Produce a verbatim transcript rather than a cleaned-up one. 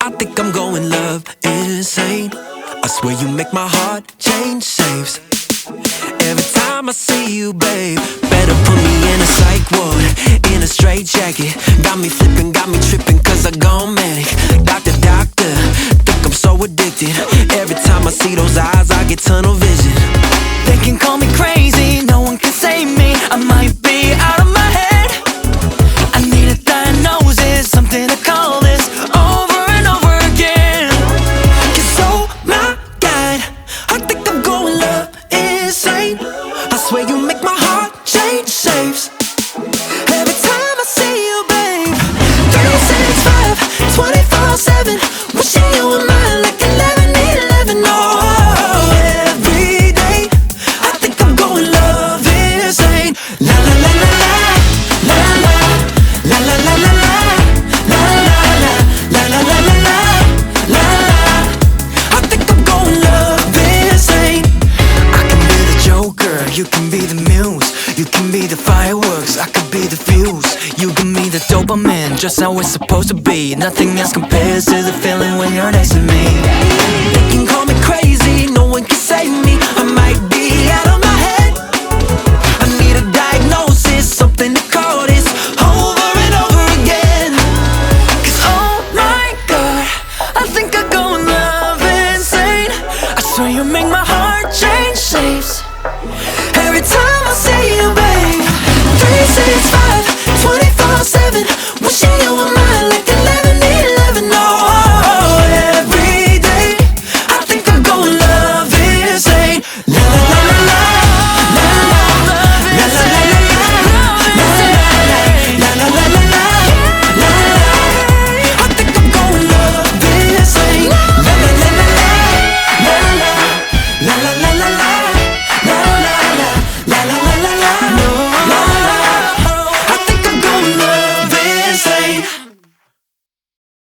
I think I'm going love insane. I swear you make my heart change shapes every time I see you, babe. Better put me in a psych ward, in a straight jacket. Got me flipping, got me tripping, cause I gone manic. Doctor, doctor, think I'm so addicted. Every time I see those eyes, I get tunnel vision. They can call me crazy, no one can save me. I might be out of my head. I need a diagnosis, something to call this over and over again. Cause oh my God, I think I'm going love insane. I swear you make my heart change shapes every time I see you, babe. Three six five, twenty-four seven, wishing you were mine like eleven eleven. Oh, every day I think I'm going love insane. La la la la la, la la la la la la la la la la la la la la la la. I think I'm going love insane. I can be the Joker, you can be the muse. You can be the fireworks, I could be the fuse. You give me the dopamine, just how it's supposed to be. Nothing else compares to the feeling when you're next to me. They can call me crazy, no one can save me. I might